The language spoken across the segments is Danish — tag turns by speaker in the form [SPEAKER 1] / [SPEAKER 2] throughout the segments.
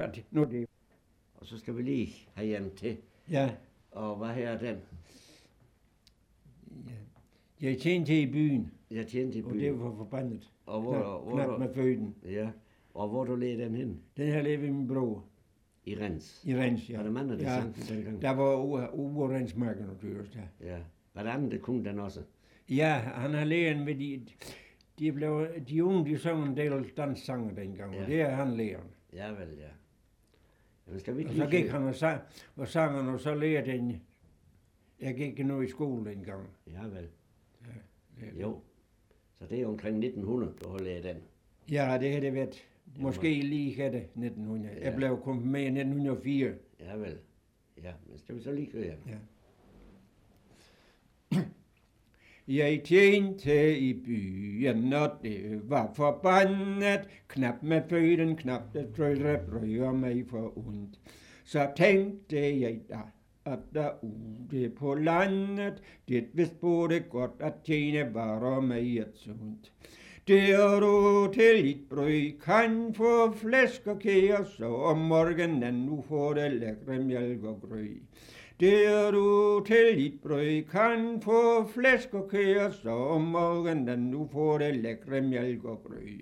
[SPEAKER 1] Nu det.
[SPEAKER 2] Og så skal vi lige have Jan til.
[SPEAKER 1] Ja.
[SPEAKER 2] Og hvad her er den?
[SPEAKER 1] Ja. Jeg tjente i byen,
[SPEAKER 2] Jeg tjente i
[SPEAKER 1] og
[SPEAKER 2] byen.
[SPEAKER 1] det var forbandet.
[SPEAKER 2] Og
[SPEAKER 1] Knap med føden.
[SPEAKER 2] Ja. Og hvor du led den hen?
[SPEAKER 1] Den her levede min bror
[SPEAKER 2] I Rens.
[SPEAKER 1] i Rens, ja.
[SPEAKER 2] Var der mange, der
[SPEAKER 1] Ja,
[SPEAKER 2] sang den dengang?
[SPEAKER 1] der var ude Rensmarken og dyrs der.
[SPEAKER 2] Ja. Var der andre, der kunne den også?
[SPEAKER 1] Ja, han har lært med de unge, de sang en del danssanger dengang,
[SPEAKER 2] Ja.
[SPEAKER 1] og det er han lært.
[SPEAKER 2] Ja vel, ja. Jamen skal vi ikke
[SPEAKER 1] Og så
[SPEAKER 2] lige
[SPEAKER 1] gik han og sang, og så lærte den. Jeg gik nu i skole dengang.
[SPEAKER 2] Ja vel.
[SPEAKER 1] Ja.
[SPEAKER 2] Jo. Så det er omkring 1900, du har lært den.
[SPEAKER 1] Ja, det har det været. Måske lige efter 1900.
[SPEAKER 2] Ja.
[SPEAKER 1] Jeg blev konfirmeret i 1904.
[SPEAKER 2] Ja vel. Ja, men skal vi så lige køre?
[SPEAKER 1] Ja. Jeg tjente i byen, og det var forbandet. Knap med føden, knap det rører mig for ondt. Så tænkte jeg da, at derude på landet, det vist både godt at tjene varer med et sundt. Der du til dit brød kan få flæsk og kære, så om morgenen nu får det lækre mælk og grød. Der du til dit brød kan få flæsk og kære, så om morgenen nu får det lækre mælk og grød.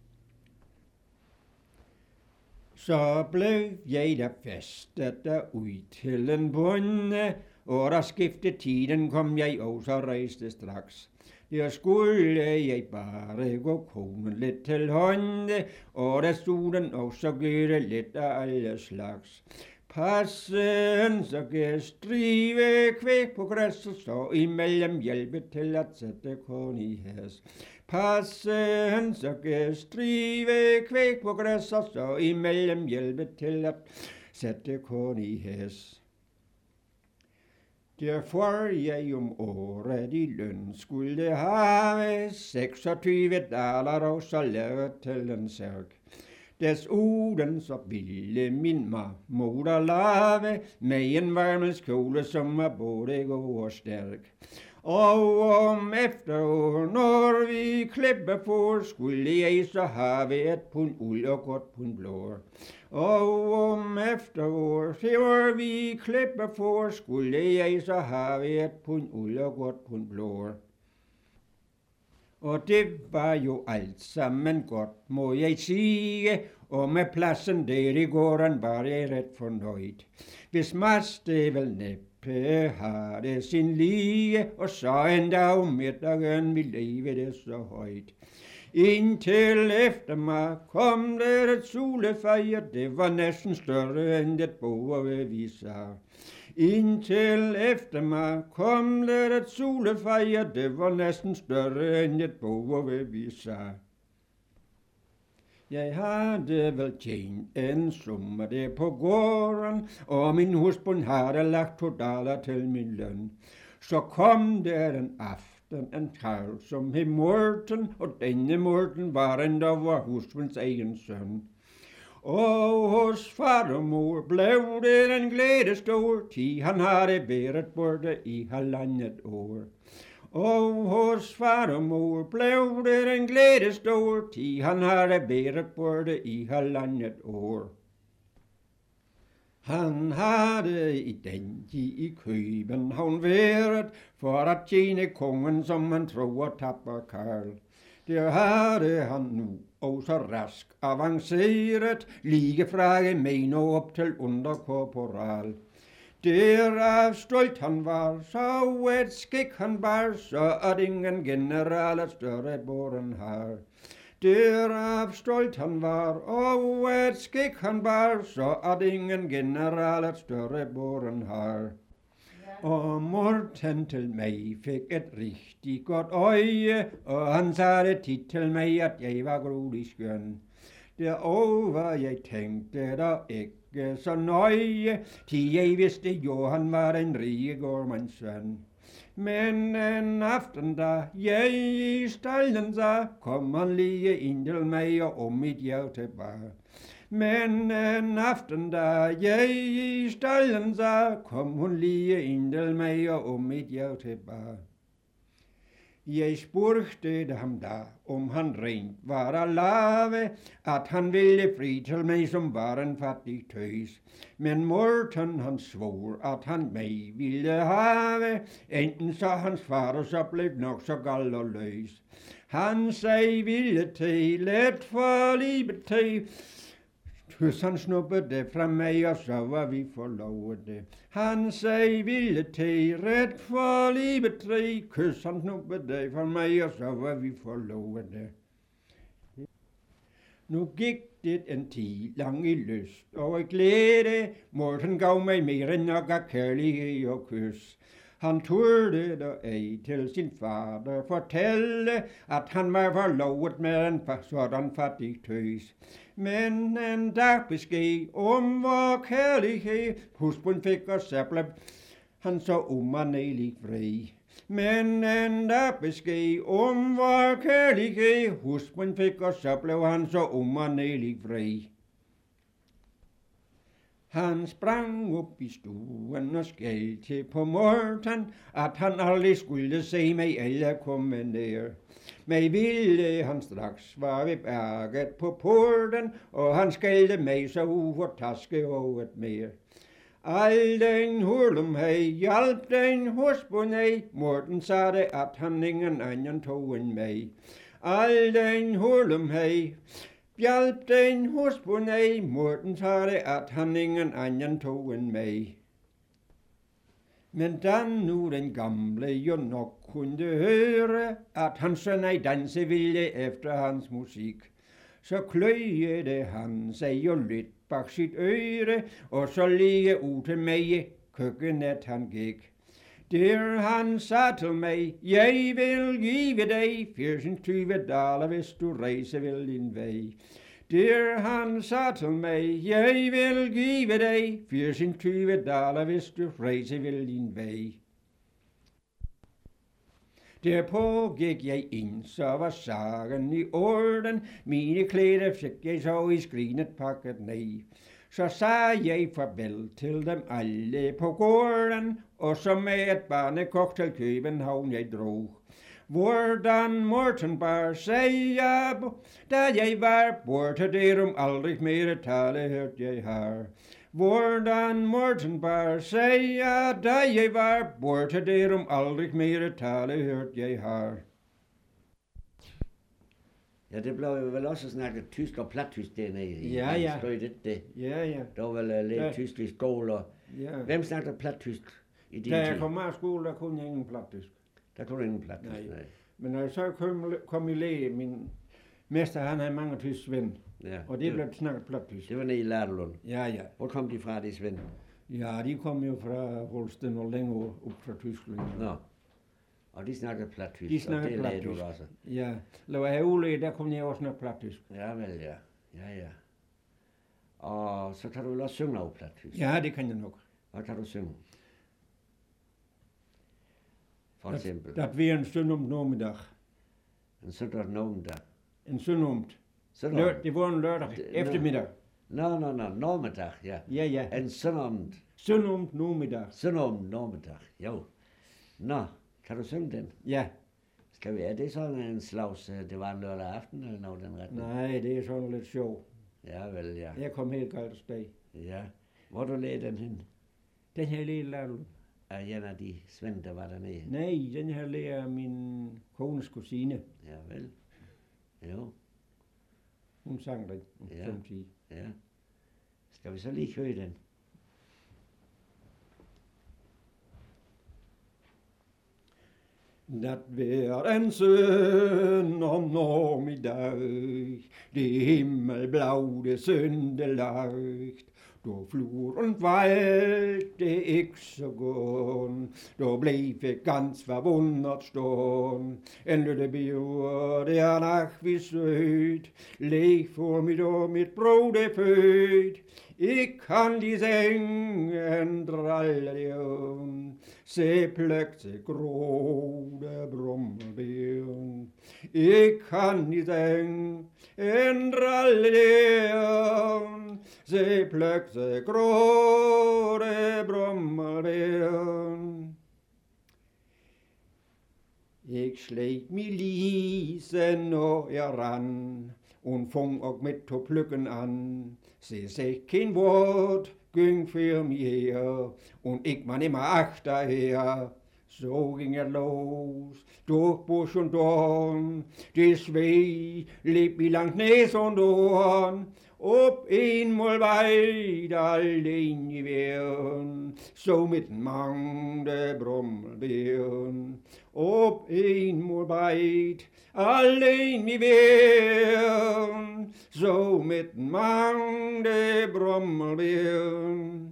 [SPEAKER 1] Så blev jeg da festet derud til en bonde, og da skiftede tiden kom jeg også rejste straks. Der skulle jeg bare gå konen lidt til hånde, og der stod den også gøre lidt af alle slags. Passen, så kan strive kvæg på græsset, så imellem hjælpe til at sætte korn i hæs. Passen, så kan strive kvæg på græsset, så imellem hjælpe til at sætte korn i hæs. Derfor jeg om året i løn skulle have 26 daler og så lavet til en særk. Desuden så ville min moder lave med en varmelskjole som var både god og stærk. Og om efterår, når vi klipper for, skulle jeg så have et pund uld og godt pund blår. Og om efterår, når vi klipper for, skulle jeg så have et pund uld og godt pund blår. Og det var jo alt sammen godt, må jeg sige, og med pladsen der i gården var jeg ret fornøjd. Hvis Mads vel næppe har det sin lige, og så en dag om middagen vi leve det så højt. Indtil eftermiddag kom der et solefejr, det var næsten større end det bord vi sa. Indtil eftermiddag kom der et solefejr, det var næsten større end et bord vi sa. Jeg havde vel tjent en summe der på gården, og min husbond havde lagt 2 daler til min løn. Så kom der en aften en karl som hed Morten, og denne Morten var endda var husbonds egen søn. Og hos far og mor blev det en glæde stor, ti han havde været borte i 1,5 år. Og hos far og mor blev det en glæde stor, ti han havde været borte i 1,5 år. Han havde i den tid i København været, for at tjene kongen, som han tror tapper Karl. Der havde han nu også rask avanceret, lige fra gemen og op til underkorporal. Derav stolt han var, så et skik han bar, så at ingen general er større båren har. Derav stolt han var, og et skik han bar, så at ingen general er større båren har. Og Morten til mig fik et rigtig godt øje, og han sagde tit til mig, at jeg var gruelig skøn. Derover jeg tænkte der ikke så nøje, til jeg vidste jo, han var en rige gårdmands søn. Men en aften da jeg i stallen sa, kom han lige ind til mig og om mit hjerte bar. Men en aften da jeg i stallen sa, kom hun lige ind til mig og om mit hjerte bar. Jeg spurgte ham da, om han rent var at lave, at han ville fri til mig, som var en fattig tøs. Men Morten han svor, at han mig ville have, enten så hans far, så blev nok så gal og løs. Han sagde ville til, let for livet til, hvis han snuppede det fra mig, og så var vi forlovede. Han sagde ville til, ret for livet til, kys han snuppede det fra mig, og så var vi forlovede. Nu gik det en tid lang i lyst og i glæde, Morten gav mig mere end nok af kærlighed og kys. Han turde da ej til sin fader fortælle, at han var forlovet med en sådan fattig tøs. Men en dag besked om vor kærlighed, husbund fik og så blev han så umanelig fri. Men en dag besked om vor kærlighed, husbund fik og så blev han så umanelig fri. Han sprang op i stuen og skældte på Morten, at han aldrig skulle se mig eller komme ned. Mig ville han straks var ved berget på porten, og han skældte mig så ufortaske over mere. Al den hurlum hej, hjalp den husbund ej, Morten sagde, at han ingen anden tog end mig. Al den hurlum hej, hjalp den husbund ej, Morten sagde, at han ingen anden tog end mig. Men da nu den gamle jo nok kunne høre, at hans søn ej danse ville efter hans musik, så kløjede han sig jo lidt bag sit øre, og så lige ud til mig i køkkenet han gik. Der han sagde til mig, jeg vil give dig 24 daler, hvis du rejser vel din vej. Der han sagde til mig, jeg vil give dig 24 daler, hvis du rejser vel din vej. Derpå gik jeg ind, så var sagen i orden, mine klæder fik jeg så i skrinet pakket ned. Så sagde jeg farvel til dem alle på gården, og så med et barnekok til København jeg drog. Hvordan Morten bare sagde jeg, da jeg var borte derom aldrig mere tale hørt jeg har. Hvordan Morten bare sagde jeg, da jeg var borte derom aldrig mere tale hørt jeg har.
[SPEAKER 2] Ja, det blev jo vel også snakket tysk og plattysk dernede i
[SPEAKER 1] Ja, ja.
[SPEAKER 2] det.
[SPEAKER 1] Ja, ja.
[SPEAKER 2] Der var vel lidt tysk i skole.
[SPEAKER 1] Ja.
[SPEAKER 2] Hvem snakkede plattysk i din
[SPEAKER 1] Da jeg
[SPEAKER 2] tid?
[SPEAKER 1] kom af skole, der kunne jeg ingen plattysk.
[SPEAKER 2] Der kunne du ingen plattysk,
[SPEAKER 1] Nej. Men når jeg så kom i læge, min mester han havde mange tysk ven,
[SPEAKER 2] Ja,
[SPEAKER 1] og det blev snakket plattysk.
[SPEAKER 2] det var nede i Ladelund.
[SPEAKER 1] Ja, ja.
[SPEAKER 2] Hvor kom de fra, de svend?
[SPEAKER 1] Ja, de kom jo fra Holsten og længere op fra Tyskland.
[SPEAKER 2] Nå. Og de snakkede plattysk,
[SPEAKER 1] De snakkede
[SPEAKER 2] og det lagde
[SPEAKER 1] plattysk.
[SPEAKER 2] du også.
[SPEAKER 1] Ja, laver jeg ulæge, der kunne jeg også snakke plattysk.
[SPEAKER 2] Ja, vel, ja. Ja, ja. Og så kan du vel også synge over plattysk.
[SPEAKER 1] Ja, det kan jeg nok.
[SPEAKER 2] Hvad kan du synge? For eksempel.
[SPEAKER 1] Det var en søndag normiddag.
[SPEAKER 2] En søndag normiddag.
[SPEAKER 1] En søndagomt.
[SPEAKER 2] Søndag.
[SPEAKER 1] Det var en lørdag eftermiddag.
[SPEAKER 2] Nå, normiddag, ja.
[SPEAKER 1] Ja, ja.
[SPEAKER 2] En søndagomt.
[SPEAKER 1] Søndagomt normiddag.
[SPEAKER 2] Søndagomt normiddag, jo. Nå, kan du synge den?
[SPEAKER 1] Ja.
[SPEAKER 2] Skal vi, er det sådan en slags, det var en lørdag aften eller noget den retning?
[SPEAKER 1] Nej, det er sådan lidt sjov.
[SPEAKER 2] Ja, vel, ja.
[SPEAKER 1] Jeg kom helt galt afsted.
[SPEAKER 2] Ja. Hvor du lagde den hen?
[SPEAKER 1] Den her lille lader.
[SPEAKER 2] Er en af de svend, der var dernede?
[SPEAKER 1] Nej, den her lærer min kones kusine.
[SPEAKER 2] Ja, vel. Jo,
[SPEAKER 1] Hun sang den om
[SPEAKER 2] Ja.
[SPEAKER 1] 5-10.
[SPEAKER 2] ja. Skal vi så lige høre den?
[SPEAKER 1] Det var en søndag normiddag, det himmelblå det søndelagt. Da floren valgte ikke så godt, da blev det ganz verwundert stånd. En lille bjør, det er nok vi sødt, læg for mit og mit brod det født. Ik kan de sengen drallejon, se pløkte gråde brummelbjørn. Ik kan de sengen drallejon, se pløkte gråde brummelbjørn. Jeg slet mi lise, når jeg rand, und fung og mit to plücken an. Se sich kein Wort, ging für mir her, und ich man immer achterher. So ging er los, durch Busch und Dorn, die Schwee lebt wie lang Näs und Ohren, ob einmal weit allein gewesen, so mit Mang der Brommelbeeren. Ob einmal weit allein gewesen, so mit Mang der Brommelbeeren.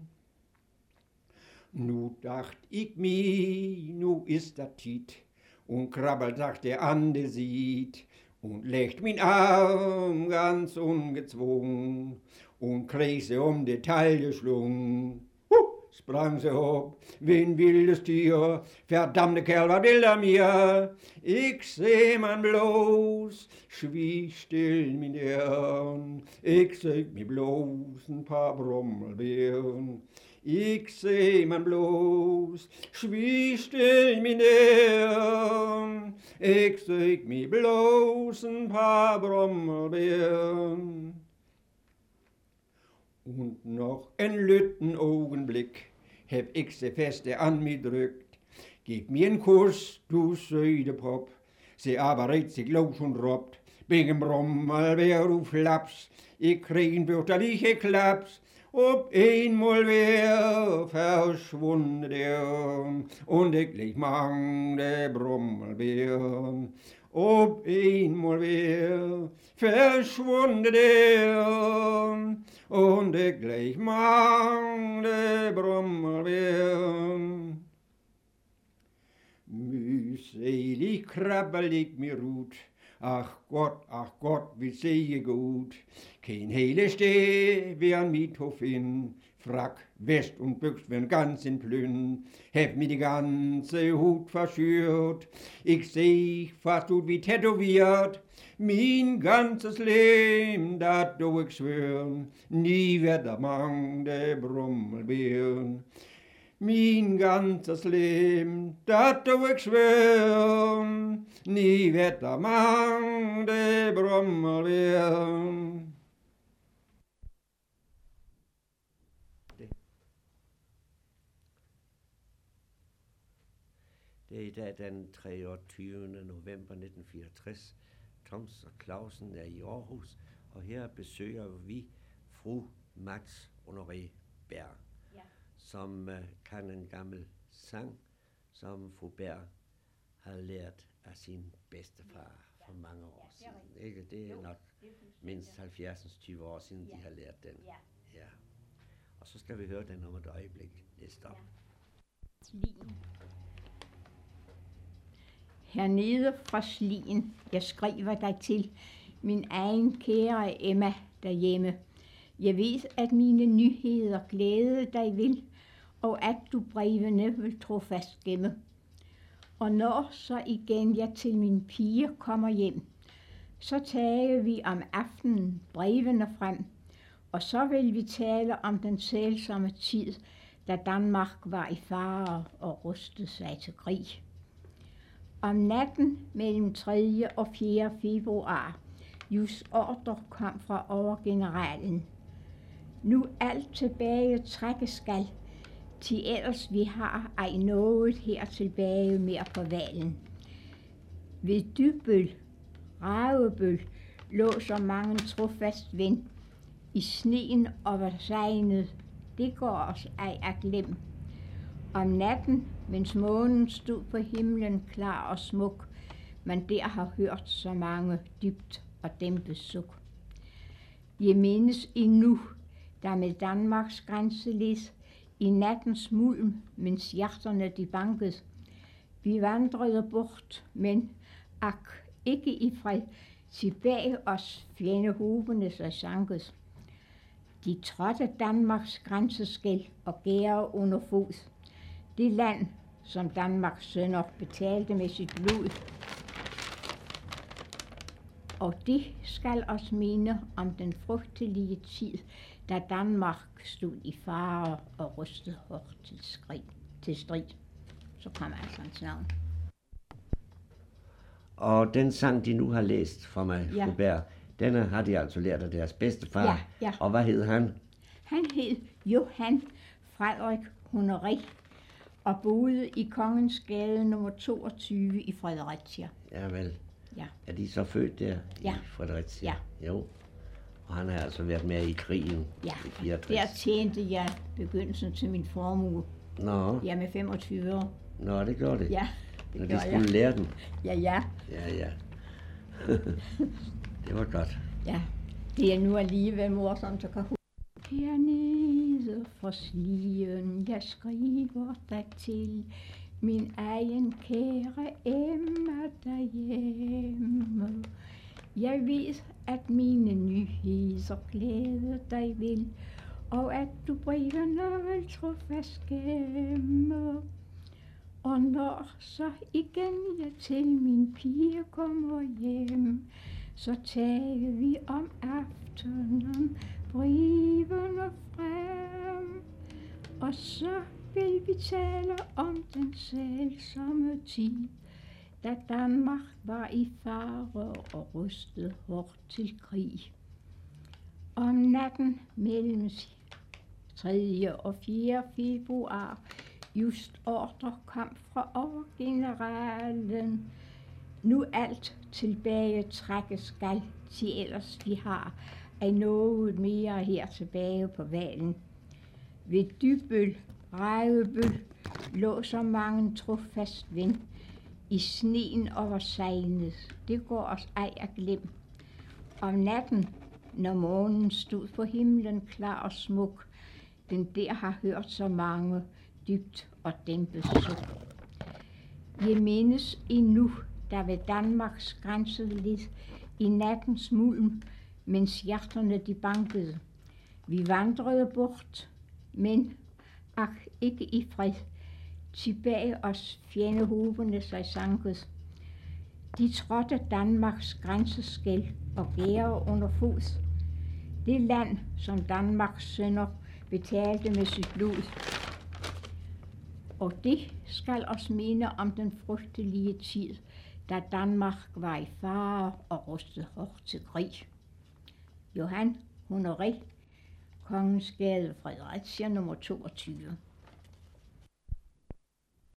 [SPEAKER 1] Nu dacht ich mi, nu ist dat Tiet, und krabbelt sagt der Ande sieht, und legt min Arm ganz ungezwungen, und krieg sie die Taille schlungen. Sprang sie hoch, wie ein wildes Tier, verdammte Kerl, was will er mir? Ich seh man bloß, schwieg still min Herrn, ich seh mi bloß ein paar Brommelbeeren. Ich seh man bloß, schwieg still min Herrn, ich seh mi bloß ein paar Brommelbeeren. Und noch en lütten Augenblick heb ich sie feste an mi drückt. Gib mir en Kuss, du Södepop, sie aber reit sich los und robbt. Wegen Brommelbeer, du Flaps, ich krieg en fürchterliche Klaps. Ob einmal wer verschwunden der, und ich leg Mang der Brommelbeer. Ob einmal wer verschwunden der, und ich leg Mang der Brommelbeer. Mühselig krabbel ich mir ruht, ach Gott, wie seh ich gut. Kein hele Steh wie an mit Hof in, Frack, West und Büchs werden ganz in Plünn, heb mir die ganze Hut verschürt, ich seh fast gut wie tätowiert, mein ganzes Leben, dat do ich schwören, nie wird der Mang der Brommelbeeren. Mein ganzes Leben, dat do ich schwören, nie wird der Mang der Brommelbeeren.
[SPEAKER 2] Det er i dag den 23. november 1964. Toms og Clausen er i Aarhus, og her besøger vi fru Max Honoré Berg, som kan en gammel sang, som fru Berg har lært af sin bedstefar for mange år siden. Ikke? Det er nok mindst 70-20 år siden, de har lært den. Ja. Og så skal vi høre den om et øjeblik. Næste op.
[SPEAKER 3] Hernede fra Slien, jeg skriver dig til, min egen kære Emma derhjemme. Jeg ved, at mine nyheder glæde dig vil, og at du brevene vil trofast gemme. Og når så igen jeg til min pige kommer hjem, så tager vi om aftenen brevene frem, og så vil vi tale om den sælsomme tid, da Danmark var i fare og rustede sig til krig. Om natten mellem 3. og 4. februar, just ordre kom fra overgeneralen. Nu alt tilbage trække skal, til ellers vi har ej noget her tilbage mere på valen. Ved Dybøl, Ravebøl, lå så mange trofast ven, i sneen og var sejnet, det går os ej at glem. Om natten, mens månen stod på himlen klar og smuk, man der har hørt så mange dybt og dæmpet suk. Jeg mindes endnu, der med Danmarks grænse led, i nattens mulm, mens hjerterne de bankede. Vi vandrede bort, men ak, ikke i fred, tilbage os fjendehobene sig sanket. De trådte Danmarks grænseskel og gære under fod. Det land, som Danmarks sønner betalte med sit blod. Og det skal os minde om den frygtelige tid, da Danmark stod i fare og rystede hårdt til strid. Så kommer altså hans navn.
[SPEAKER 2] Og den sang, de nu har læst fra mig,
[SPEAKER 3] Ja.
[SPEAKER 2] fru Berg, den har de altså lært af deres bedstefar.
[SPEAKER 3] Ja, ja.
[SPEAKER 2] Og hvad hed han?
[SPEAKER 3] Han hed Johan Frederik Honoré og boede i Kongens Gade nummer 22 i Fredericia.
[SPEAKER 2] Ja vel.
[SPEAKER 3] Ja.
[SPEAKER 2] Er de så født der
[SPEAKER 3] Ja.
[SPEAKER 2] i Fredericia?
[SPEAKER 3] Ja.
[SPEAKER 2] Jo. Og han har altså været med i krigen
[SPEAKER 3] Ja,
[SPEAKER 2] i 64.
[SPEAKER 3] der tjente jeg begyndelsen til min formue.
[SPEAKER 2] Nå,
[SPEAKER 3] Jeg med 25 år.
[SPEAKER 2] nå, det gjorde det.
[SPEAKER 3] Ja,
[SPEAKER 2] Når
[SPEAKER 3] det
[SPEAKER 2] de
[SPEAKER 3] gjorde
[SPEAKER 2] skulle
[SPEAKER 3] jeg.
[SPEAKER 2] lære den.
[SPEAKER 3] Ja, ja,
[SPEAKER 2] Ja. Det var godt.
[SPEAKER 3] ja. Det er nu alligevel morsomt at kan huske. Hernede fra slien, jeg skriver dig til, min egen kære Emma derhjemme. Jeg ved, at mine nyheder glæder dig vil, og at du brevene vil trofast gemme. Og når så igen jeg til min pige kommer hjem, så tager vi om aftenen brevene frem. Og så vil vi tale om den selvsomme tid, da Danmark var i fare og rustet hårdt til krig. Om natten mellem 3. og 4. februar just ordre kom fra overgeneralen. Nu alt tilbage trække skal, til ellers vi har af noget mere her tilbage på valen. Ved Dybøl, Rævebøl, lå så mange trofast ven i sneen over sejlet. Det går os ej at glem. Om natten, når månen stod på himlen klar og smuk, den der har hørt så mange dybt og dæmpet suk. Jeg mindes endnu, der ved Danmarks grænse lidt i nattens mulm, mens hjerterne de bankede. Vi vandrede bort, men ikke i fred. Tilbage os fjendehobene sig sanket. De trådte Danmarks grænseskel og gære under fod. Det land, som Danmarks sønner betalte med sit blod. Og det skal os minde om den frygtelige tid, da Danmark var i fare og rustet hårdt til krig. Johan Honoré, Kongens Gade, Fredericia nummer 22.